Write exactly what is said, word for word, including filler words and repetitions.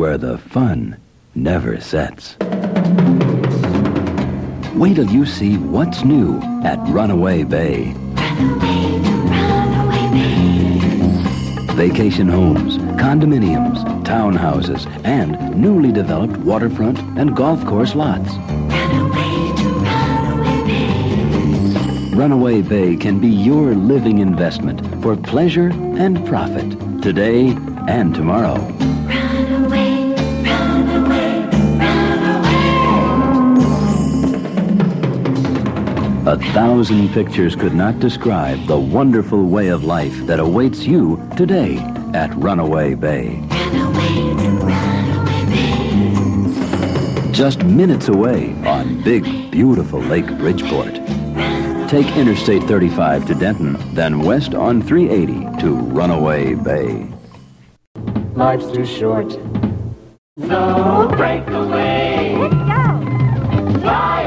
where the fun never sets. Wait till you see what's new at Runaway Bay. Runaway, Runaway Bay. Vacation homes, condominiums, townhouses, and newly developed waterfront and golf course lots. Runaway to Runaway Bay. Runaway Bay can be your living investment for pleasure and profit today and tomorrow. Runaway, Runaway, Runaway. A thousand pictures could not describe the wonderful way of life that awaits you today at Runaway Bay. Runaway to Runaway Bay. Just minutes away on big, beautiful Lake Bridgeport. Take Interstate thirty-five to Denton, then west on three eighty to Runaway Bay. Life's too short, so break away. Let's go. Fly